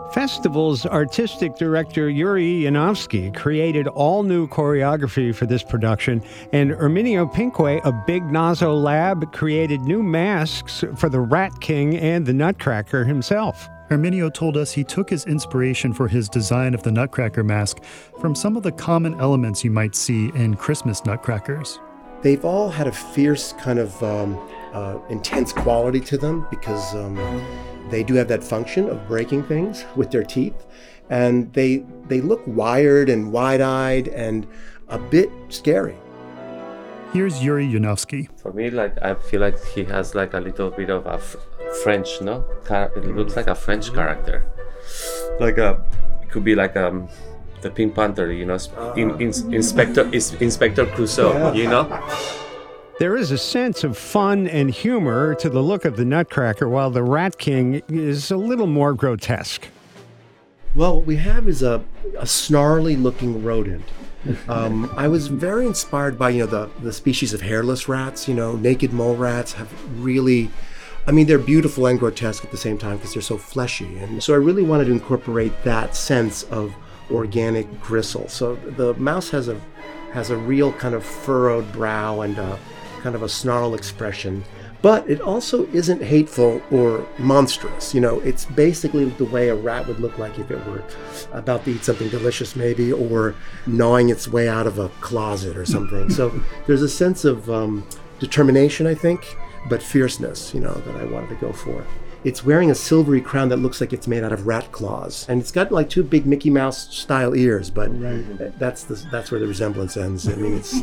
Festival's artistic director Yuri Yanovsky created all-new choreography for this production, and Erminio Pinque of Big Nazo Lab created new masks for the Rat King and the Nutcracker himself. Erminio told us he took his inspiration for his design of the Nutcracker mask from some of the common elements you might see in Christmas nutcrackers. They've all had a fierce kind of intense quality to them because they do have that function of breaking things with their teeth. And they look wired and wide-eyed and a bit scary. Here's Yuri Yanovsky. For me, I feel like he has a little bit of a French, no? It looks like a French character. It could be the Pink Panther, Inspector Clouseau, Yeah. There is a sense of fun and humor to the look of the Nutcracker, while the Rat King is a little more grotesque. Well, what we have is a snarly-looking rodent. I was very inspired by, the species of hairless rats. Naked mole rats have really, they're beautiful and grotesque at the same time because they're so fleshy. And so I really wanted to incorporate that sense of organic gristle. So the mouse has a real kind of furrowed brow and kind of a snarl expression. But it also isn't hateful or monstrous. It's basically the way a rat would look like if it were about to eat something delicious maybe, or gnawing its way out of a closet or something. So there's a sense of determination, I think, but fierceness, that I wanted to go for. It's wearing a silvery crown that looks like it's made out of rat claws. And it's got two big Mickey Mouse style ears, but that's where the resemblance ends. It's...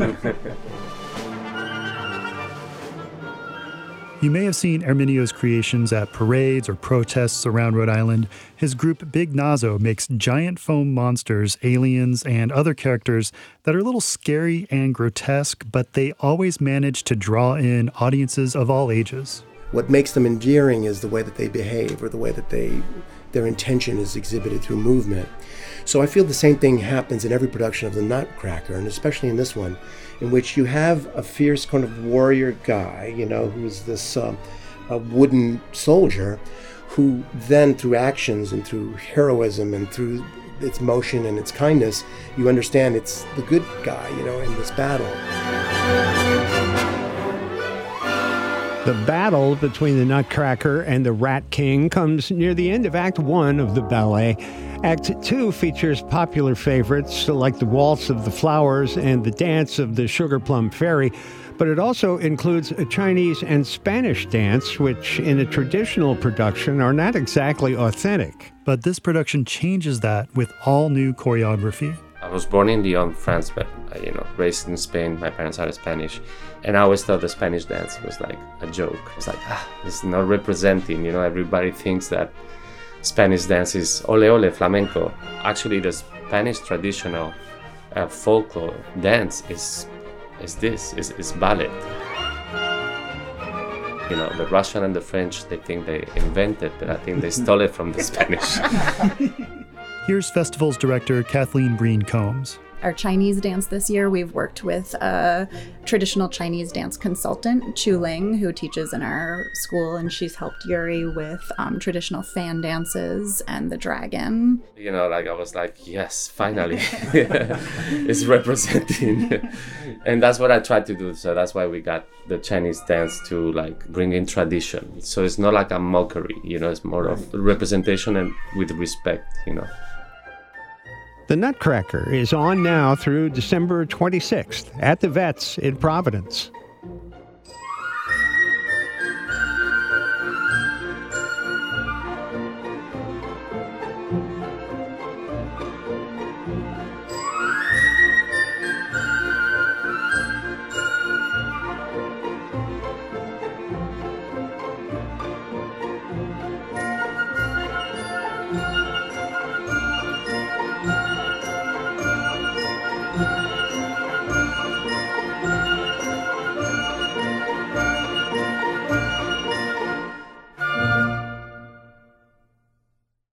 You may have seen Erminio's creations at parades or protests around Rhode Island. His group Big Nazo makes giant foam monsters, aliens, and other characters that are a little scary and grotesque, but they always manage to draw in audiences of all ages. What makes them endearing is the way that they behave, or the way that their intention is exhibited through movement. So I feel the same thing happens in every production of the Nutcracker, and especially in this one, in which you have a fierce kind of warrior guy, who's this a wooden soldier, who then through actions and through heroism and through its motion and its kindness, you understand it's the good guy, in this battle. The battle between the Nutcracker and the Rat King comes near the end of Act 1 of the ballet. Act 2 features popular favorites like the Waltz of the Flowers and the Dance of the Sugar Plum Fairy, but it also includes a Chinese and Spanish dance, which in a traditional production are not exactly authentic. But this production changes that with all new choreography. I was born in Lyon, France, but raised in Spain. My parents are Spanish, and I always thought the Spanish dance was like a joke. I was like, it's not representing. Everybody thinks that Spanish dance is ole ole flamenco. Actually, the Spanish traditional folklore dance is ballet. The Russian and the French, they think they invented, but I think they stole it from the Spanish. Here's festival's director, Kathleen Breen Combs. Our Chinese dance this year, we've worked with a traditional Chinese dance consultant, Chu Ling, who teaches in our school, and she's helped Yuri with traditional fan dances and the dragon. I was like, yes, finally, it's representing. And that's what I tried to do. So that's why we got the Chinese dance to bring in tradition. So it's not like a mockery, it's more of representation and with respect, The Nutcracker is on now through December 26th at the Vets in Providence.